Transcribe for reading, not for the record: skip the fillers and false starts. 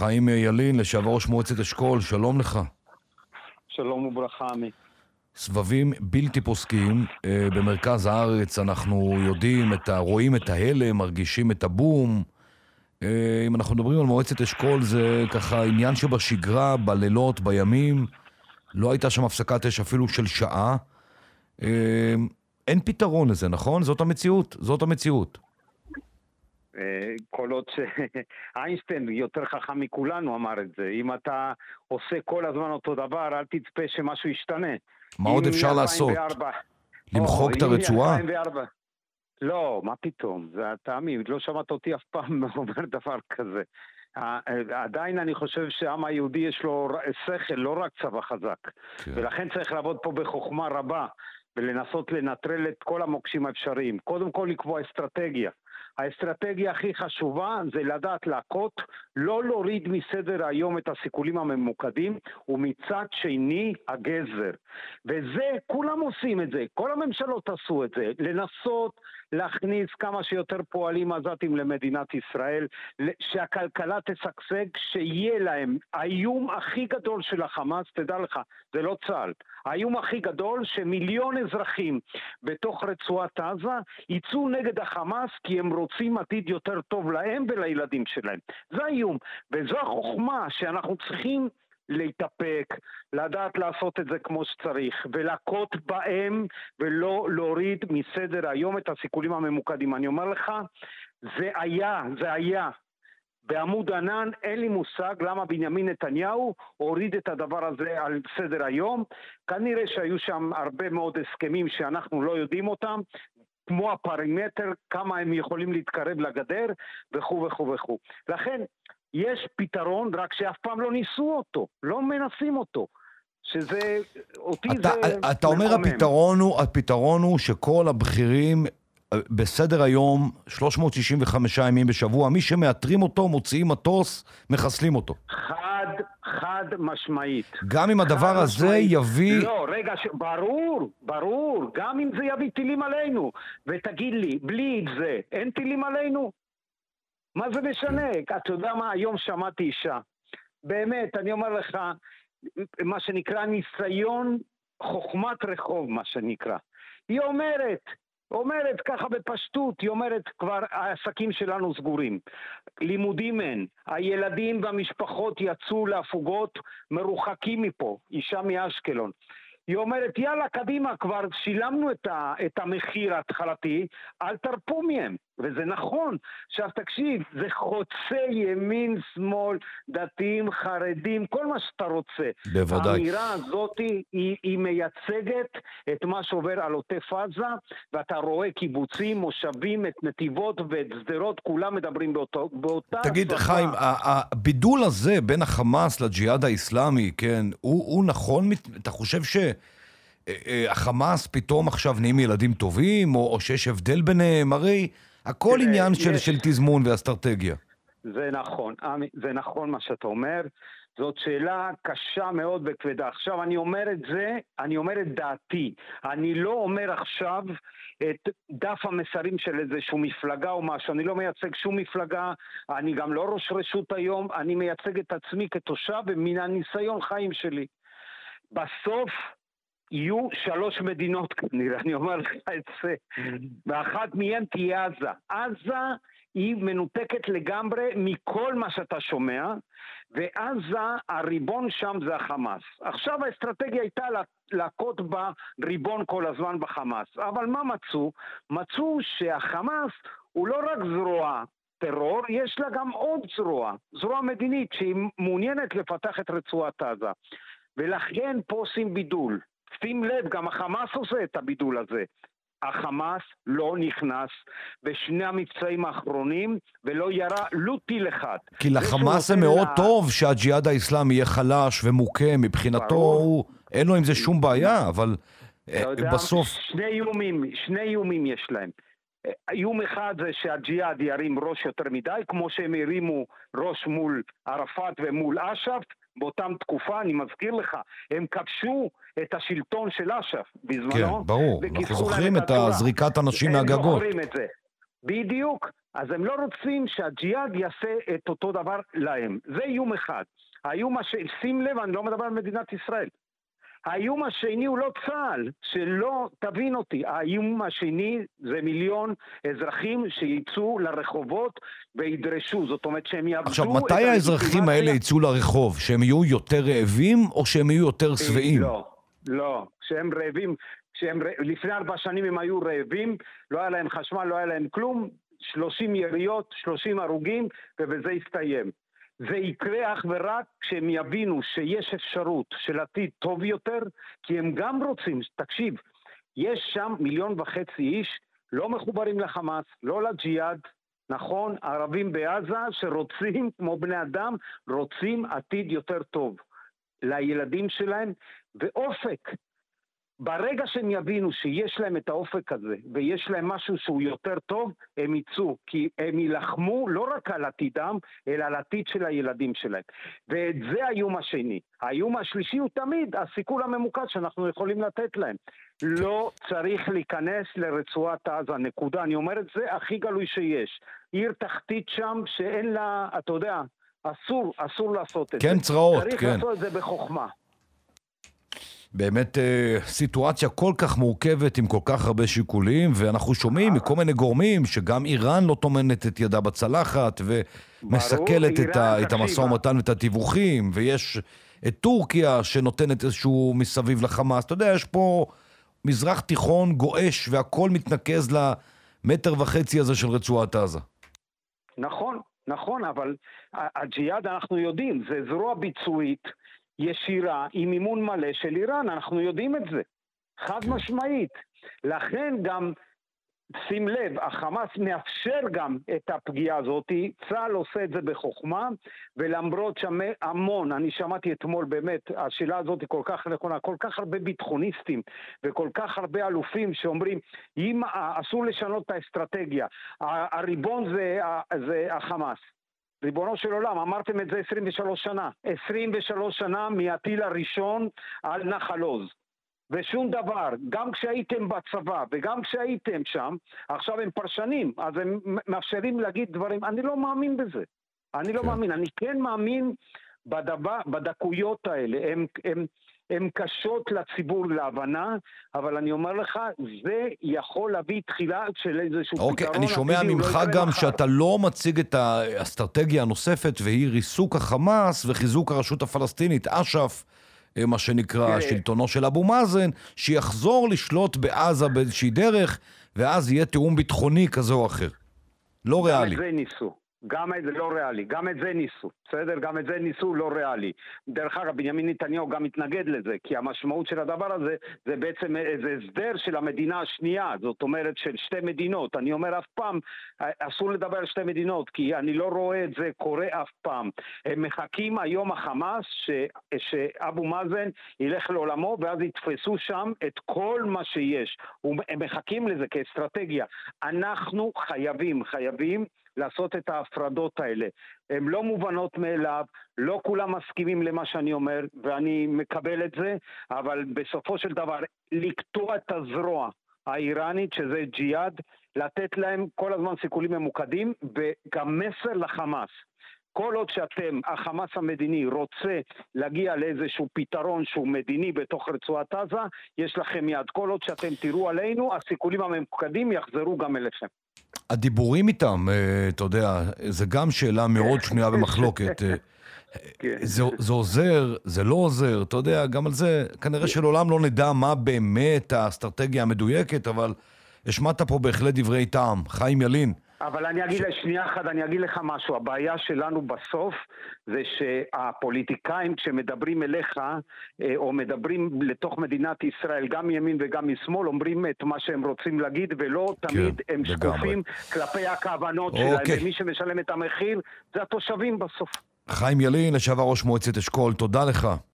חיים ילין, לשעבר ראש מועצת אשכול, שלום לך. שלום וברכה, עמי. סבבים בלתי פוסקים במרכז הארץ, אנחנו רואים את ההלם, מרגישים את הבום. אם אנחנו מדברים על מועצת אשכול, זה ככה עניין שבשגרה, בלילות, בימים, לא הייתה שם הפסקת אש אפילו של שעה. אין פתרון לזה, נכון? זאת המציאות. כל עוד שאיינשטיין יותר חכם מכולנו אמר את זה. אם אתה עושה כל הזמן אותו דבר, אל תצפה שמשהו ישתנה. מה עוד אפשר לעשות? למחוק את הרצועה? לא, מה פתאום? זה תאמי, לא שמעת אותי אף פעם אומר דבר כזה. עדיין אני חושב שהעם היהודי יש לו שכל, לא רק צבא חזק. ולכן צריך לעבוד פה בחוכמה רבה, ולנסות לנטרל את כל המוקשים האפשריים. קודם כל לקבוע אסטרטגיה. האסטרטגיה הכי חשובה זה לדעת להכות, לא להוריד מסדר היום את הסיכולים הממוקדים, ומצד שני הגזר. וזה, כולם עושים את זה, כל הממשלות עשו את זה, לנסות להכניס כמה שיותר פועלים עזתים למדינת ישראל, שהכלכלה תשגשג, שיהיה להם. האיום הכי גדול של החמאס, תדע לך, זה לא צה"ל. האיום הכי גדול שמיליון אזרחים בתוך רצועת עזה יצאו נגד החמאס כי הם רוצים עתיד יותר טוב להם ולילדים שלהם. זה האיום, וזו החוכמה שאנחנו צריכים להתאפק, לדעת לעשות את זה כמו שצריך, ולהכות בהם ולא להוריד מסדר היום את הסיכולים הממוקדים. אני אומר לך, זה היה. בעמוד ענן אין לי מושג למה בנימין נתניהו הוריד את הדבר הזה על סדר היום. כנראה שהיו שם הרבה מאוד הסכמים שאנחנו לא יודעים אותם, כמו הפרימטר, כמה הם יכולים להתקרב לגדר וכו' וכו' וכו'. לכן יש פתרון, רק שאף פעם לא ניסו אותו, לא מנסים אותו. שזה, אותי זה אתה אומר הפתרון הוא שכל הבכירים בסדר היום 365 ימים בשבוע, מי שמאתרים אותו, מוציאים מטוס, מחסלים אותו. חד משמעית. גם אם הדבר הזה יביא... לא, רגע, ברור, גם אם זה יביא טילים עלינו. ותגיד לי, בלי את זה, אין טילים עלינו? מה זה משנה? אתה יודע מה, היום שמעתי אישה. באמת, אני אומר לך, מה שנקרא ניסיון חוכמת רחוב, מה שנקרא. היא אומרת ככה בפשטות, היא אומרת כבר העסקים שלנו סגורים, לימודים אין, הילדים והמשפחות יצאו להפוגות מרוחקים מפה, אישה מאשקלון. היא אומרת, יאללה, קדימה, כבר שילמנו את המחיר ההתחלתי, אל תרפו מהם. וזה נכון. עכשיו תקשיב, זה חוצה ימין, שמאל, דתיים, חרדים, כל מה שאתה רוצה. בוודאי. האמירה הזאת היא מייצגת את מה שעובר על עוטף עזה, ואתה רואה קיבוצים, מושבים, את נתיבות ואת שדרות, כולם מדברים באותה... תגיד, חיים, הבידול הזה בין החמאס לג'יהאד האסלאמי, כן, הוא נכון? אתה חושב שהחמאס פתאום עכשיו נהיים ילדים טובים, או שיש הבדל ביניהם? הרי הכל עניין של תזמון ואסטרטגיה. זה נכון מה שאתה אומר. זאת שאלה קשה מאוד וכבדה. עכשיו אני אומר את דעתי. אני לא אומר עכשיו את דף המסרים של איזשהו מפלגה או משהו. אני לא מייצג שום מפלגה. אני גם לא ראש רשות היום. אני מייצג את עצמי כתושב ומן הניסיון חיים שלי. בסוף יהיו 3 מדינות כנראה, אני אומר לך את זה. ואחת מהן תהיה עזה. עזה היא מנותקת לגמרי מכל מה שאתה שומע, ועזה, הריבון שם זה החמאס. עכשיו האסטרטגיה הייתה להכות בריבון כל הזמן בחמאס. אבל מה מצאו? מצאו שהחמאס הוא לא רק זרוע טרור, יש לה גם עוד זרוע מדינית שהיא מעוניינת לפתח את רצועת עזה. ולכן פה עושים בידול. שים לב, גם החמאס עושה את הבידול הזה. החמאס לא נכנס בשני המבצעים האחרונים ולא ירה לו טיל אחד. כי לחמאס זה מאוד טוב שהג'יהאד האסלאמי יהיה חלש ומוכה, מבחינתו אין לו עם זה שום בעיה, אבל בסוף... שני איומים יש להם. איום אחד זה שהג'יהאד ירים ראש יותר מדי, כמו שהם הרימו ראש מול ערפאת ומול אש"ף, באותם תקופה, אני מזכיר לך, הם כבשו את השלטון של אש"ף בזמנו. כן, ברור. אנחנו זוכרים את זריקת אנשים מהגגות. הם זוכרים את זה. בדיוק. אז הם לא רוצים שהג'יהאד יעשה את אותו דבר להם. זה איום אחד. האיום שים לב, אני לא מדבר על מדינת ישראל. האיום השני הוא לא צה"ל, שלא תבין אותי. האיום השני זה מיליון אזרחים שיצאו לרחובות וידרשו. זאת אומרת שהם יעבדו... עכשיו, מתי האזרחים האלה יצאו לרחוב? שהם יהיו יותר רעבים או שהם יהיו יותר שבעים? לא. שהם רעבים, לפני 4 שנים הם היו רעבים, לא היה להם חשמל, לא היה להם כלום, 30 יריות, 30 הרוגים, ובזה הסתיים. זה יקרה אך ורק כשהם יבינו שיש אפשרות של עתיד טוב יותר, כי הם גם רוצים, תקשיב, יש שם 1.5 מיליון איש לא מחוברים לחמאס, לא לג'יהאד, נכון, ערבים בעזה שרוצים, כמו בני אדם, רוצים עתיד יותר טוב לילדים שלהם, ואופק. ברגע שהם יבינו שיש להם את האופק הזה, ויש להם משהו שהוא יותר טוב, הם יצאו, כי הם ילחמו לא רק על עתידם, אלא על עתיד של הילדים שלהם. ואת זה האיום השני. האיום השלישי הוא תמיד הסיכול הממוקד שאנחנו יכולים לתת להם. לא צריך להיכנס לרצועת עזה, נקודה. אני אומר את זה הכי גלוי שיש. עיר תחתית שם שאין לה, אתה יודע, אסור לעשות את זה. כן, צרעות, כן. צריך לעשות את זה בחוכמה. באמת סיטואציה כל כך מורכבת עם כל כך הרבה שיקולים, ואנחנו שומעים מכל מיני גורמים שגם איראן לא טומנת את ידה בצלחת ומסכלת את המשא ומתן ואת התיווכים, ויש את טורקיה שנותנת איזשהו מסביב לחמאס. אתה יודע, יש פה מזרח תיכון גואש והכל מתנקז למטר וחצי הזה של רצועת עזה. נכון, אבל הג'יהאד אנחנו יודעים, זה זרוע ביצועית ישירה עם מימון מלא של איראן, אנחנו יודעים את זה, חד משמעית. לכן גם, שים לב, החמאס מאפשר גם את הפגיעה הזאת, צה"ל עושה את זה בחוכמה, ולמרות שהמון, אני שמעתי אתמול באמת, השאלה הזאת היא כל כך נכונה, כל כך הרבה ביטחוניסטים, וכל כך הרבה אלופים שאומרים, אם אסור לשנות את האסטרטגיה, הריבון זה החמאס. ריבונו של עולם, אמרתם את זה 23 שנה. 23 שנה מהטיל הראשון על נחל עוז. ושום דבר, גם כשהייתם בצבא וגם כשהייתם שם, עכשיו הם פרשנים, אז הם מאפשרים להגיד דברים. אני לא מאמין בזה. אני לא מאמין. אני כן מאמין בדקויות האלה. הן קשות לציבור להבנה, אבל אני אומר לך, זה יכול להביא תחילה של איזשהו פתרון. אוקיי, אני שומע ממך גם שאתה לא מציג את האסטרטגיה הנוספת, והיא ריסוק החמאס וחיזוק הרשות הפלסטינית, אש"ף, מה שנקרא שלטונו של אבו מאזן, שיחזור לשלוט בעזה באיזושהי דרך, ואז יהיה תיאום ביטחוני כזה או אחר. לא ריאלי. גם את זה ניסו. גם את זה לא ריאלי, גם את זה ניסו, בסדר? גם את זה ניסו לא ריאלי. דרך אגב, בנימין נתניהו גם מתנגד לזה, כי המשמעות של הדבר הזה, זה בעצם איזה הסדר של המדינה השנייה, זאת אומרת של 2 מדינות. אני אומר אף פעם, אסור לדבר על 2 מדינות, כי אני לא רואה את זה קורה אף פעם. הם מחכים היום החמאס, שאבו מאזן ילך לעולמו, ואז יתפסו שם את כל מה שיש. הם מחכים לזה כאסטרטגיה. אנחנו חייבים לעשות את ההפרדות האלה. הן לא מובנות מאליו, לא כולם מסכימים למה שאני אומר, ואני מקבל את זה, אבל בסופו של דבר, לקטוע את הזרוע האיראנית, שזה ג'יהאד, לתת להם כל הזמן סיכולים ממוקדים, וגם מסר לחמאס. כל עוד שאתם, החמאס המדיני, רוצה להגיע לאיזשהו פתרון שהוא מדיני בתוך רצועת עזה, יש לכם יד. כל עוד שאתם תראו עלינו, הסיכולים הממוקדים יחזרו גם אליכם. הדיבורים איתם, אתה יודע, זה גם שאלה מאוד שנויה במחלוקת. זה עוזר, זה לא עוזר, אתה יודע, גם על זה, כנראה שלעולם לא נדע מה באמת האסטרטגיה המדויקת, אבל השמעת פה בהחלט דברי טעם. חיים ילין. אבל אני אגיד לשנייה אחת, אני אגיד לך משהו. הבעיה שלנו בסוף זה שהפוליטיקאים כשמדברים אליך, או מדברים לתוך מדינת ישראל, גם מימין וגם משמאל, אומרים את מה שהם רוצים להגיד, ולא תמיד הם שקופים כלפי הכוונות שלהם. ומי שמשלם את המחיר זה התושבים בסוף. חיים ילין, לשעבר ראש מועצת אשכול, תודה לך.